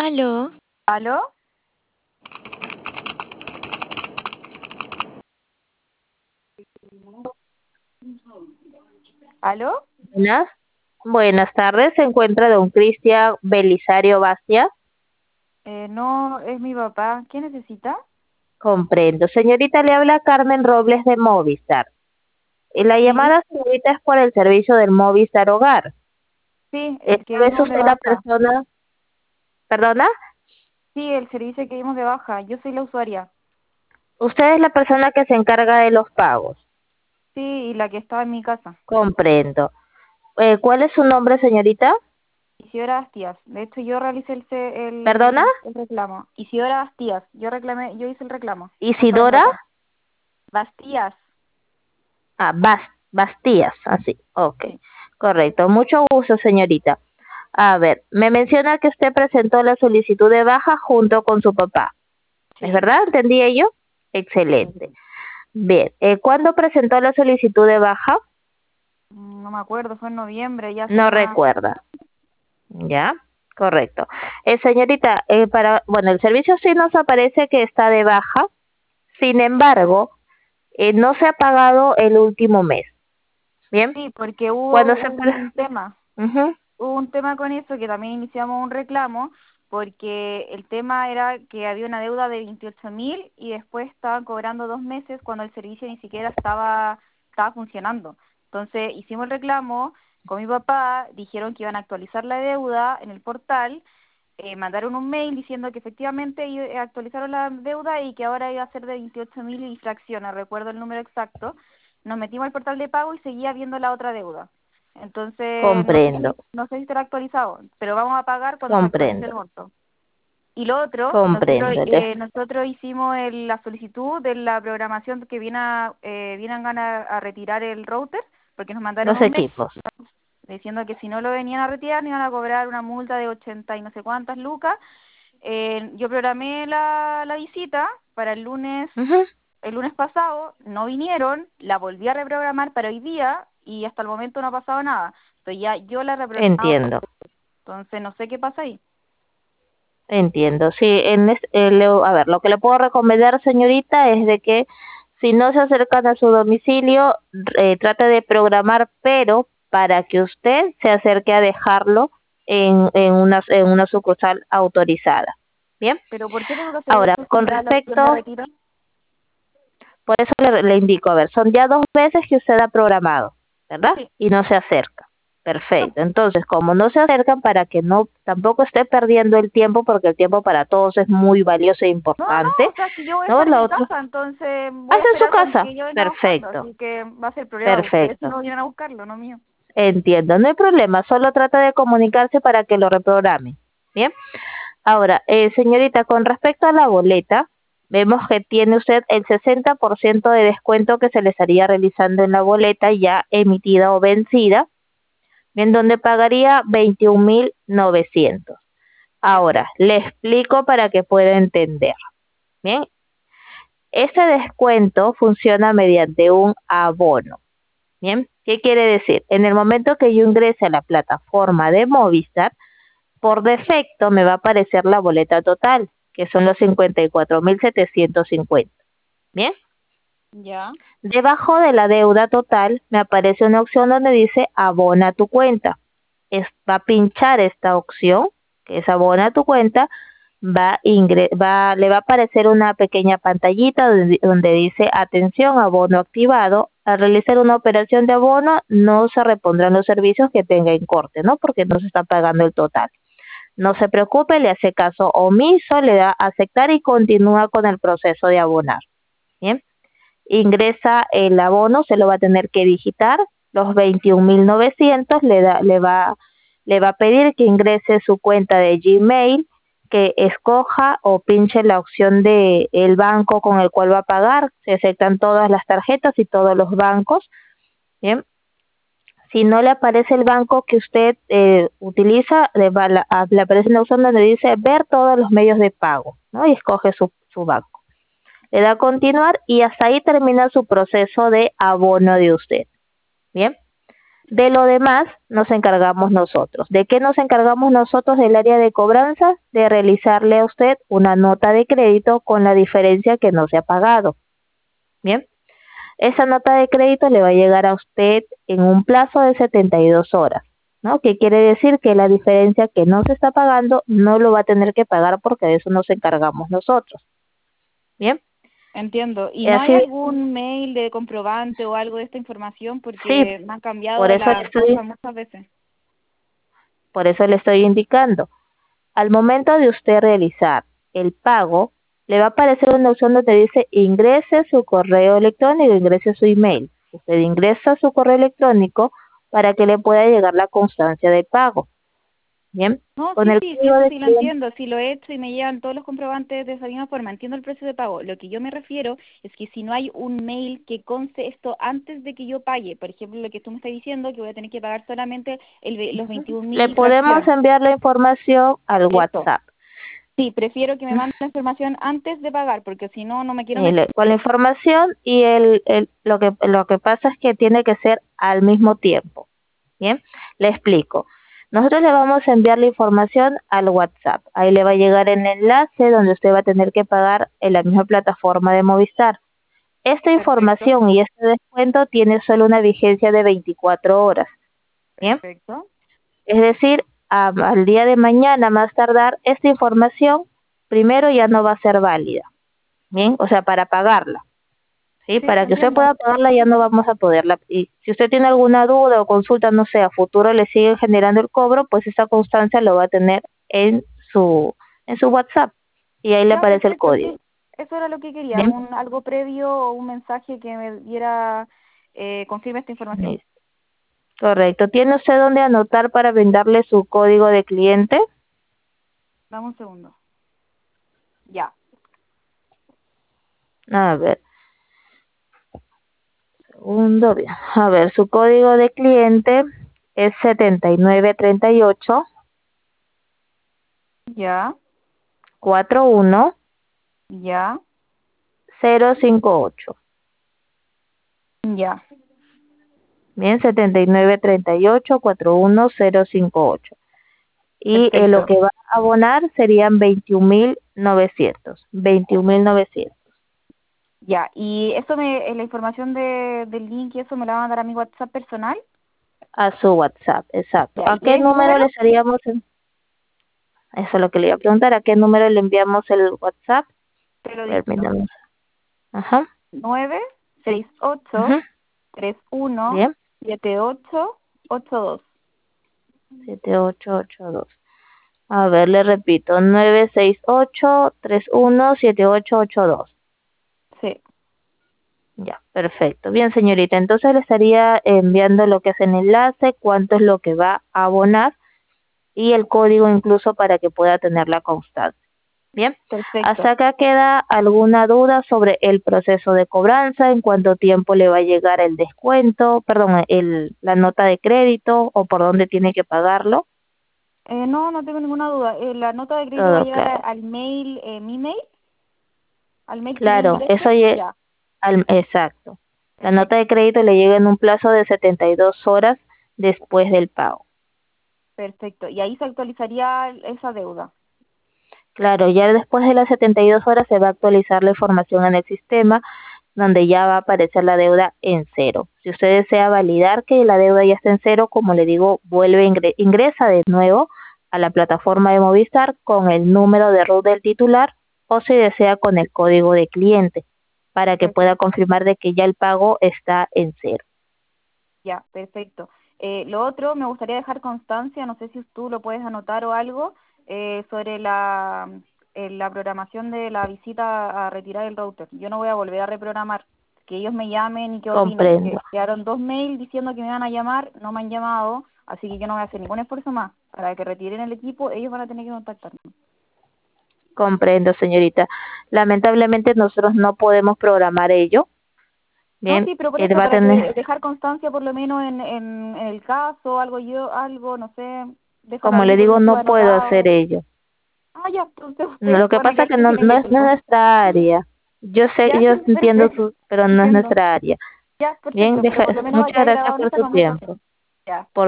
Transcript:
Aló, ¿Aló? ¿Aló? Buenas tardes, se encuentra don Cristian Belisario Bastia. No, es mi papá. ¿Qué necesita? Comprendo. Señorita, le habla Carmen Robles de Movistar. La Sí, llamada, señorita, es por el servicio del Movistar Hogar. sí, el que ¿Esta vez dimos de usted la baja. persona? ¿Perdona? Sí, el servicio que dimos de baja. Yo soy la usuaria. Usted es la persona que se encarga de los pagos. Sí, y la que estaba en mi casa. Comprendo. ¿Cuál es su nombre, señorita? Isidora Bastías. De hecho, yo realicé ¿Perdona? el reclamo. Isidora Bastías. Yo hice el reclamo junto a mi ¿Isidora? papá. Bastías. Bastías, así. Ok, Sí, correcto. Mucho gusto, señorita. A ver, me menciona que usted presentó la solicitud de baja junto con su papá. ¿Es sí, verdad? ¿Entendí ello? sí. Excelente. Bien, ¿cuándo presentó la solicitud de baja? No me acuerdo, fue en noviembre, ya hace No una... recuerda. ¿Ya? Correcto. Señorita, bueno, el servicio sí nos aparece que está de baja. Sin embargo, no se ha pagado el último mes. ¿Bien? Sí, porque Cuando hubo se... un tema. Ujú. Hubo un tema con eso que también iniciamos un reclamo porque el tema era que había una deuda de 28.000 y después estaban cobrando 2 meses cuando el servicio ni siquiera estaba funcionando. Entonces hicimos el reclamo con mi papá, dijeron que iban a actualizar la deuda en el portal, mandaron un mail diciendo que efectivamente actualizaron la deuda y que ahora iba a ser de 28.000 y fracciones, recuerdo el número exacto. Nos metimos al portal de pago y seguía viendo la otra deuda. Entonces, Comprendo, no sé si estará actualizado, pero vamos a pagar cuando se actualice comprendo, el monto. Y lo otro, comprendo. nosotros hicimos la solicitud de la programación que vienen a retirar el router, porque nos mandaron Los un mail equipos. diciendo que si no lo venían a retirar, nos iban a cobrar una multa de 80 y no sé cuántas lucas. Yo programé la visita para Ujú. el lunes pasado, no vinieron, la volví a reprogramar para hoy día y hasta el momento no ha pasado nada. Entonces ya yo la he reprogramado, Entiendo. entonces no sé qué pasa ahí. Entiendo, sí, a ver, lo que le puedo recomendar, señorita, es de que si no se acercan a su domicilio, trate de programar, pero para que usted se acerque a dejarlo en una sucursal autorizada. Bien, Pero ¿por qué tengo que hacer ahora, eso si con ya la opción de respecto, retiro? por eso le indico, a ver, son ya 2 veces que usted ha programado, ¿verdad? Sí. Y no se acerca. No, Perfecto. Entonces, como no se acercan, para que no tampoco esté perdiendo el tiempo, porque el tiempo para todos es muy valioso e no, importante, o sea, es que yo voy a ¿no? estar en La mi otra, casa, entonces voy a hace en su esperar cuando casa. que yo venga a buscarlo, Perfecto, así que va a ser problema de ustedes si perfecto. no vienen a buscarlo, no mío. Entiendo, no hay problema, solo trata de comunicarse para que lo reprograme. Bien. Ahora, señorita, con respecto a la boleta, vemos que tiene usted el 60% de descuento que se le estaría realizando en la boleta ya emitida o vencida, en donde pagaría 21.900. Ahora, le explico para que pueda entender. Bien, este descuento funciona mediante un abono. Bien, ¿qué quiere decir? En el momento que yo ingrese a la plataforma de Movistar, por defecto me va a aparecer la boleta total, que son los 54.750. Bien, Ya. debajo de la deuda total me aparece una opción donde dice abona tu cuenta. Va a pinchar esta opción, que es abona tu cuenta, le va a aparecer una pequeña pantallita donde dice atención, abono activado. Al realizar una operación de abono no se repondrán los servicios que tenga en corte, ¿no? Porque no se está pagando el total. No se preocupe, le hace caso omiso, le da a aceptar y continúa con el proceso de abonar. Bien, ingresa el abono, se lo va a tener que digitar, los 21.900, le va a pedir que ingrese su cuenta de Gmail, que escoja o pinche la opción de el banco con el cual va a pagar, se aceptan todas las tarjetas y todos los bancos. Bien, si no le aparece el banco que usted utiliza, le aparece una opción donde dice ver todos los medios de pago, ¿no? Y escoge su banco. Le da a continuar y hasta ahí termina su proceso de abono de usted. Bien. De lo demás nos encargamos nosotros. ¿De qué nos encargamos nosotros del área de cobranza? De realizarle a usted una nota de crédito con la diferencia que no se ha pagado. Bien, esa nota de crédito le va a llegar a usted en un plazo de 72 horas, ¿no? Que quiere decir que la diferencia que no se está pagando no lo va a tener que pagar porque de eso nos encargamos nosotros. Bien. Entiendo. ¿Y no hay Así, algún mail de comprobante o algo de esta información? sí, Porque me han por cambiado eso le las estoy, cosas muchas veces. por eso le estoy indicando. Al momento de usted realizar el pago, le va a aparecer una opción donde dice ingrese su correo electrónico, ingrese su email. Usted ingresa su correo electrónico para que le pueda llegar la constancia de pago. Bien, No, con sí, el sí, sí, código eso de sí lo cliente entiendo, sí lo he hecho y me llegan todos los comprobantes de esa misma forma, entiendo el precio de pago. Lo que yo me refiero es que si no hay un mail que conste esto antes de que yo pague, por ejemplo, lo que tú me estás diciendo, que voy a tener que pagar solamente los 21.000 le y podemos fracción. enviar la información al Eso, WhatsApp. sí, prefiero que me manden la información antes de pagar, porque si no, no me quiero meter. Con la información y lo que pasa es que tiene que ser al mismo tiempo. Bien, le explico. Nosotros le vamos a enviar la información al WhatsApp. Ahí le va a llegar el enlace donde usted va a tener que pagar en la misma plataforma de Movistar. Esta Perfecto, información y este descuento tiene solo una vigencia de 24 horas. Bien, perfecto. es decir, al día de mañana más tardar, esta información primero ya no va a ser válida. Bien, o sea, para pagarla. ¿Sí? Sí, Para que usted entiendo. pueda pagarla ya no vamos a poderla. Y si usted tiene alguna duda o consulta, no sé, a futuro le siguen generando el cobro, pues esa constancia lo va a tener su, en su WhatsApp y ahí le Ya, aparece el perfecto, código. sí. Eso era lo que quería, Bien, algo previo o un mensaje que me diera, confirme esta información. listo. Correcto. ¿Tiene usted dónde anotar para brindarle su código de cliente? Dame un segundo. Ya, A ver, segundo, bien. A ver, su código de cliente es 7938 ya, 41 ya, 058. ya. Bien, 7938 41058. Y lo Perfecto. que va a abonar serían 21.900. 21.900 Ya, y eso la información del link y eso me la van a dar a mi WhatsApp personal. a su WhatsApp, exacto. Ya, ¿A ¿y qué tienes mi número número? le estaríamos? Eso es lo que le iba a preguntar. ¿A qué número le enviamos el WhatsApp? Te lo dicto. Permítame. Ajá. 968 Ujú. 31 Bien. 7882. 7882. A ver, le repito. 968 31 7882. Sí, Ya, perfecto. Bien, señorita, entonces le estaría enviando lo que es el enlace, cuánto es lo que va a abonar y el código incluso para que pueda tener la constancia. Bien, hasta perfecto. acá queda alguna duda sobre el proceso de cobranza, en cuánto tiempo le va a llegar el descuento, perdón, la nota de crédito o por dónde tiene que pagarlo. No, no tengo ninguna duda. La nota de crédito va a Todo llegar claro. al mail, mi mail, al mail que yo Claro, ingrese. Ya, exacto. La nota de perfecto. crédito le llega en un plazo de 72 horas después del pago. Perfecto. Y ahí se actualizaría esa deuda. Claro, ya después de las 72 horas se va a actualizar la información en el sistema donde ya va a aparecer la deuda en cero. Si usted desea validar que la deuda ya está en cero, como le digo, ingresa de nuevo a la plataforma de Movistar con el número de RUT del titular o si desea con el código de cliente para que pueda Perfecto. confirmar de que ya el pago está en cero. Ya, perfecto. Lo otro, me gustaría dejar constancia, no sé si tú lo puedes anotar o algo, sobre la programación de la visita a retirar el router. Yo no voy a volver a reprogramar, que ellos me llamen y que opinen. Comprendo. Que quedaron 2 mails diciendo que me iban a llamar, no me han llamado, así que yo no voy a hacer ningún esfuerzo más. Para que retiren el equipo, ellos van a tener que contactarme. Comprendo, señorita. Lamentablemente nosotros no podemos programar ello. No, Bien, sí, pero por él eso, va a para que tener, dejar constancia por lo menos en el caso, algo, no sé, déjalo como ahí le por digo, último no puedo hacer anotado. ello. Ah, ya, entonces No, ustedes, lo que bueno, pasa ya es que que tienen no que es, no es hacerlo. nuestra área. Yo sé, Ya, yo sí, entiendo perfecto, pero no es entiendo. nuestra área. Ya, Bien, perfecto, pero por lo menos muchas ya he gracias grabado en por esta su conversación. tiempo. Ya. Por